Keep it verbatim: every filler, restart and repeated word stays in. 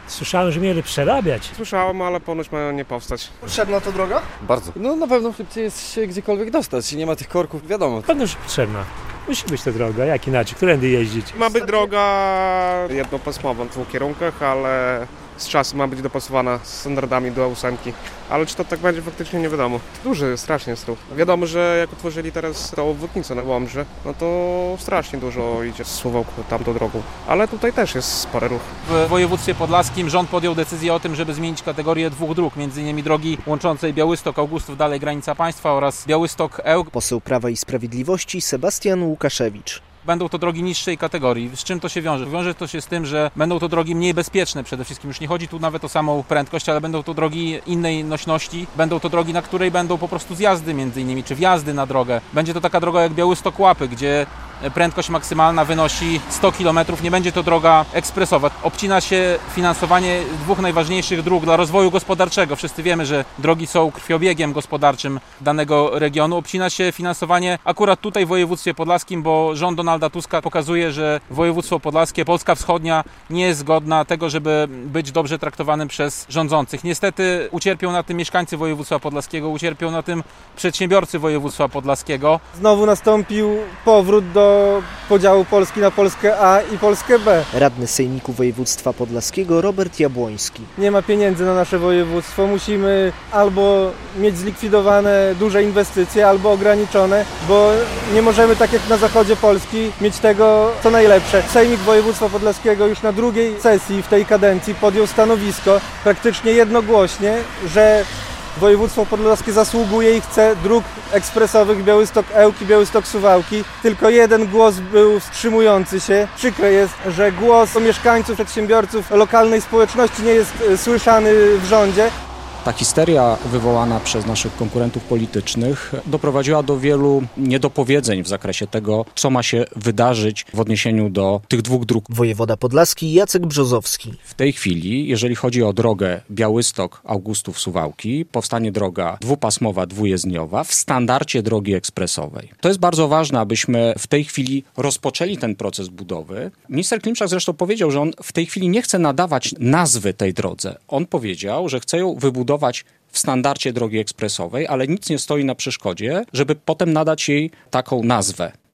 Słyszałem, że mieli przerabiać. Słyszałem, ale ponoć mają nie powstać. Potrzebna to droga? Bardzo. No na pewno szybciej jest się gdziekolwiek dostać. Nie ma tych korków, wiadomo. Pewno, że potrzebna. Musi być ta droga, jak inaczej, którędy jeździć. Ma być droga jednopasmowa w dwóch kierunkach, ale z czasem ma być dopasowana z standardami do ósemki. Ale czy to tak będzie, faktycznie nie wiadomo. Duży strasznie jest ruch. Wiadomo, że jak otworzyli teraz tą obwodnicę na Łomży, no to strasznie dużo idzie z Suwałk tamtą drogą. Ale tutaj też jest sporo ruch. W województwie podlaskim rząd podjął decyzję o tym, żeby zmienić kategorię dwóch dróg, między innymi drogi łączącej Białystok, Augustów, dalej granica państwa oraz Białystok-Ełk. Poseł Prawa i Sprawiedliwości Sebastian Łukaszewicz. Będą to drogi niższej kategorii. Z czym to się wiąże? Wiąże to się z tym, że będą to drogi mniej bezpieczne przede wszystkim. Już nie chodzi tu nawet o samą prędkość, ale będą to drogi innej nośności. Będą to drogi, na której będą po prostu zjazdy między innymi, czy wjazdy na drogę. Będzie to taka droga jak Białystok-Łapy, gdzie prędkość maksymalna wynosi sto kilometrów. Nie będzie to droga ekspresowa. Obcina się finansowanie dwóch najważniejszych dróg dla rozwoju gospodarczego. Wszyscy wiemy, że drogi są krwiobiegiem gospodarczym danego regionu. Obcina się finansowanie akurat tutaj w województwie podlaskim, bo rząd Donalda Tuska pokazuje, że województwo podlaskie, Polska Wschodnia nie jest godna tego, żeby być dobrze traktowanym przez rządzących. Niestety ucierpią na tym mieszkańcy województwa podlaskiego, ucierpią na tym przedsiębiorcy województwa podlaskiego. Znowu nastąpił powrót do podziału Polski na Polskę A i Polskę B. Radny Sejmiku Województwa Podlaskiego Robert Jabłoński. Nie ma pieniędzy na nasze województwo. Musimy albo mieć zlikwidowane duże inwestycje, albo ograniczone, bo nie możemy tak jak na zachodzie Polski mieć tego, co najlepsze. Sejmik Województwa Podlaskiego już na drugiej sesji w tej kadencji podjął stanowisko praktycznie jednogłośnie, że województwo podlaskie zasługuje i chce dróg ekspresowych Białystok-Ełk i Białystok-Suwałki. Tylko jeden głos był wstrzymujący się. Przykre jest, że głos mieszkańców, przedsiębiorców, lokalnej społeczności nie jest słyszany w rządzie. Ta histeria wywołana przez naszych konkurentów politycznych doprowadziła do wielu niedopowiedzeń w zakresie tego, co ma się wydarzyć w odniesieniu do tych dwóch dróg. Wojewoda podlaski Jacek Brzozowski. W tej chwili, jeżeli chodzi o drogę Białystok-Augustów-Suwałki, powstanie droga dwupasmowa, dwujezdniowa w standardzie drogi ekspresowej. To jest bardzo ważne, abyśmy w tej chwili rozpoczęli ten proces budowy. Minister Klimczak zresztą powiedział, że on w tej chwili nie chce nadawać nazwy tej drodze. On powiedział, że chce ją wybudować w standardzie drogi ekspresowej, ale nic nie stoi na przeszkodzie, żeby potem nadać jej taką nazwę.